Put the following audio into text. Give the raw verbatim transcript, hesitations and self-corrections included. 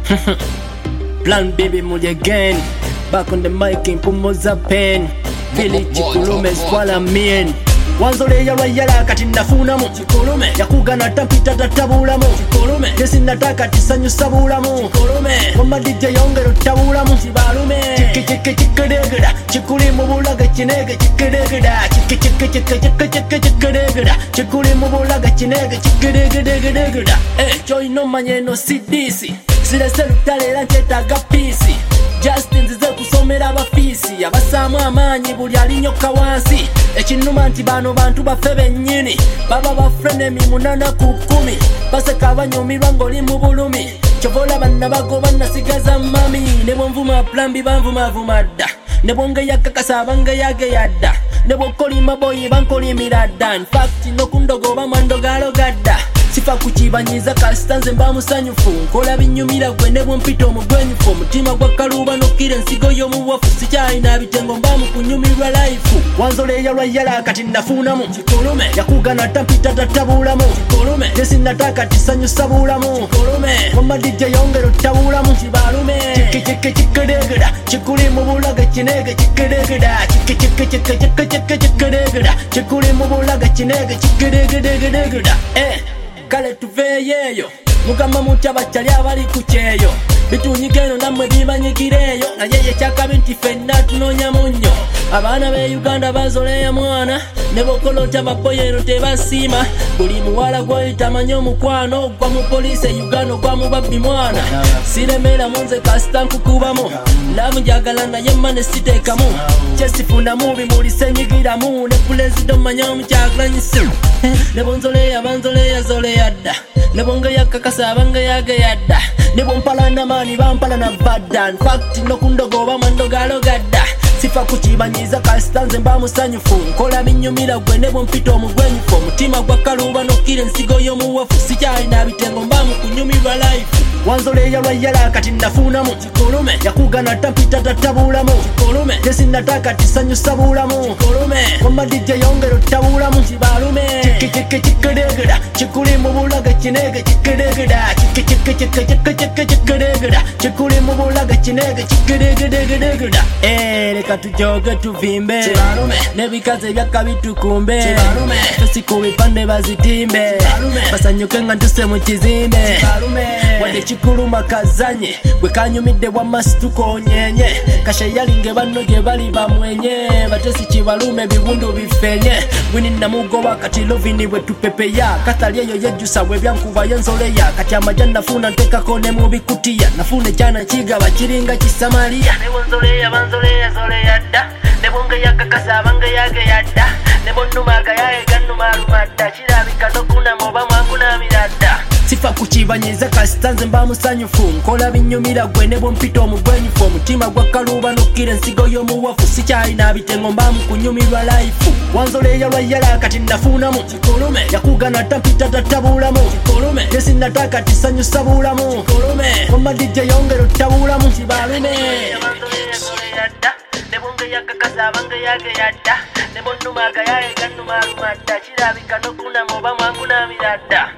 Plan baby muli again. Back on the mic in Pumoza pen. Village Chikulume is what I mean. Wanzole ya wayala kati nafunamu Chikulume yakugana tampita tatabulamu Chikulume yesi nataka tisanyu sabulamu Chikulume wama D J yongero tabulamu Chibalume chiki chiki chikidegida Chikuli mubulaga chinege chikidegida Chiki chiki chiki chiki chiki chikidegida Chikuli mubulaga chinege chikidegidegidegida Eh choy no manyeno C D C Sile selu tale lanchetaga P C Justin nzize kusomera abafisi abasamu amanyi buli alinyoka wansi ekinuma nti bano bantu baffe bennyini baba bafrenemi munana ku kkumi baseka abanyumirwa ng'oli mu bulumi kyovola banna bagoba nasigaza mami ne bwonvuma plambi banvumavuma dda ne bwongeyakakasa abangeyageyadda ne bwokolima boyi bankolimira dda infact nokundogoba mwandogaloga dda sifa kukibanyiza kasita nze mba musanyufu nkola binyumira gwe ne bwompita omugwenyufu omutima gwa kaluba nokkira ensigo y'omuwafu sikyalina bitengo mba mu kunyumirwa life wanzoleya lwayala kati nafunamu Chikulume yakugana tampita tatabulamu Chikulume yesinataka tisanyusa bulamu Chikulume wama D J yongero tabulamu Chibalume chiki chiki chikidegida Chikuli mubulaga chinege chikidegida Chiki chiki chiki chiki chiki chikidegida Chikuli mubulaga chinege chikidegidegidegida Eh kale tuveeyeeyo mugamba mutya bakyali abali ku kyeyo bitunyigeno nammwe bimanyigireeyo naye yekyakabi nti ffenna tunoonya munnyo abaana b'e Uganda bazoleya mwana ne bokolota baboyero tebasiima buli muwala gw'oyita manyi omukwano ogwa mu poliisi e Uganda ogwa mu babbi mwana siremera munze kasita nkukubamu laavu njagala naye mmane siteekamu kyesifunamu bimulise nyigiramu ne pulezida omanya omukyagulanyisi ne bonzoleya banzoleya zoleya dda ne bongeyakakasa abangeyage dda ne bompalana maani bampalana badda infact nokundogoba mwandogaloga dda sifa kukibanyiza kasita nze mba musanyufu nkola binyumira gwe ne bwompita omugwenyufu omutima gwa kaluba nokkira ensigo y'omuwafu sikyalina bitengo mba mu kunyumirwa life wanzoleya lwayala kati nafunamu Chikulume yakugana tampita tatabulamu Chikulume yesinataka tisanyusa bulamu Chikulume wama D J yongero tabulamu Chibalume chiki chiki chikidegida Chikuli mubulaga chinege chikidegida Chiki chiki chiki chiki chiki chikidegida Chikuli mubulaga chinege chikidegidegidegida Eh leka tujoge tuvimbe Chibalume nebikaze byaka bitukumbe Chibalume fesiku bipande bazitimbe Chibalume basanyuke nga ntuse mu kizimbe Chibalume wade Chikuluma kazanye gwe kanyumidde bwamasitu konyenye kasheyalinge banno gye bali bamwenye batesi Chibalume biwundu bifenye wini namugoba kati lovini bwe tupepeya katali eyo yejjusa bwe byankuba yenzoleya kati amaja nafuna ntekako ne mu bikutiya nafuna ekyana kigaba kiringa kisamaliya ne bonzoleya banzoleya zoleya dda ne bongeyakakasa abangeyage dda ne bonnumaga yaye gannumaluma dda kirabika nokunama oba mwankunamira dda sifa kukibanyiza kasita nze mba musanyufu nkola binyumira gwe ne bwompita omugwenyufu omutima gwa kaluba nokkira ensigo y'omuwafu sikyalina bitengo mba mu kunyumirwa life wanzoleya lwayala kati nafunamu Chikulume yakugana tampita tatabulamu Chikulume yesinataka tisanyusa bulamu Chikulume wama D J yongero tabulamu Chibalume ne bongeyakakasa abangeyage dda ne bonnumaga yaye gannumaluma dda kirabika nokunama oba mwankunamira dda